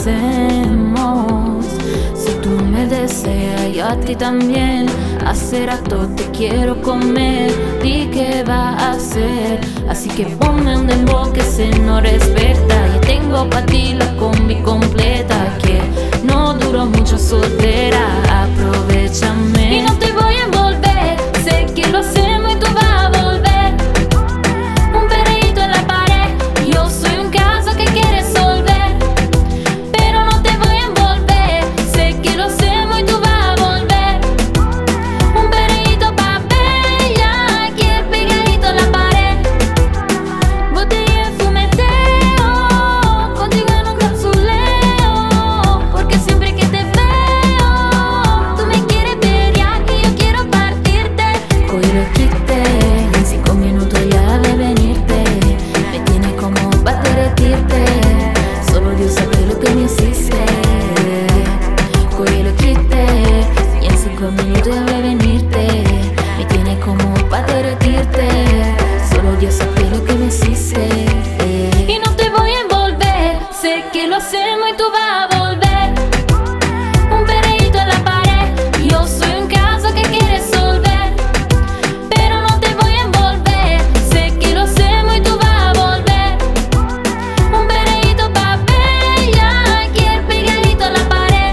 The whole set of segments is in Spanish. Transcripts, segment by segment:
hacemos? Si tú me deseas, yo a ti también. Hace rato te quiero comer. Di qué va a hacer. Así que ponme un dembow que se no respeta. Y tengo pa' ti la combi completa. Que no duró mucho soltera. Aprovechame. Y no te voy a envolver. Sé que lo hacemos y tú vas a volver. Un perreíto en la pared. Yo soy un caso que quiere resolver. Pero no te voy a envolver. Sé que lo hacemos y tú vas a volver. Un perreíto pa' bella. Aquí el pegadito en la pared. Botella de fumeteo. Contigo en un capsuleo. Porque siempre que te veo tú me quieres pelear y yo quiero partirte. Hoy lo quité. En 5 minutos ya de venirte. Me tienes como pa' derretirte. Solo Dios sabe lo que me hiciste. Hoy lo quité. Y en 5 minutos ya de venirte. Me tienes como pa' derretirte. Solo Dios sabe lo que me hiciste. Y no te voy a envolver. Sé que lo hacemos y tú vas a volver. Un perreíto en la pared. Yo soy un caso que quiere resolver. Pero no te voy a envolver. Sé que lo hacemos y tú vas a volver. Un perreíto pa' bella. Aquí el pegadito en la pared.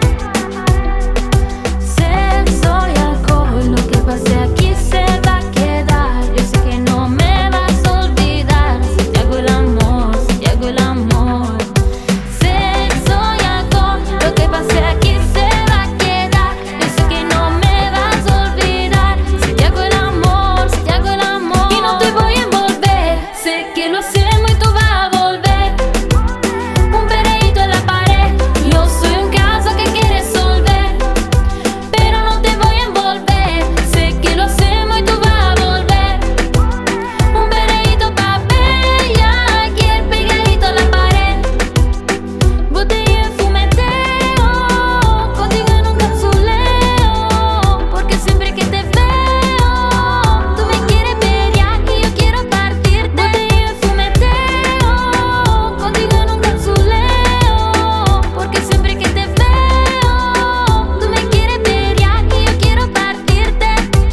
Sexo y alcohol. Lo que pase aquí se va a quedar. Yo sé que no me vas a olvidar. Si te hago el amor, si te hago el amor. Sexo y alcohol. Lo que pase aquí se va a quedar. Yo sé que no me vas a olvidar. Si te hago el amor, si te hago el amor. Y no te voy a envolver. Sé que lo hacemos y tú vas a volver. Un perreíto en la pared. Yo soy un caso que quiere resolver. Pero no te voy a envolver. Sé que lo hacemos y tú vas a volver. Un perreíto pa' bella. Aquí el pegadito en la pared. Botella de fumeteo. Contigo en un capsuleo. Porque siempre que te veo tú me quieres pelear y yo quiero partirte. Botella de fumeteo. Contigo en un capsuleo. Porque siempre que te veo tú me quieres pelear y yo quiero partirte.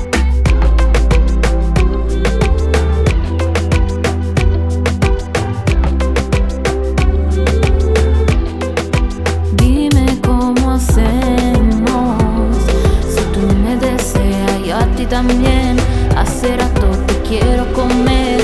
Dime cómo hacemos. Si tú me deseas, yo a ti también. Hace rato te quiero comer.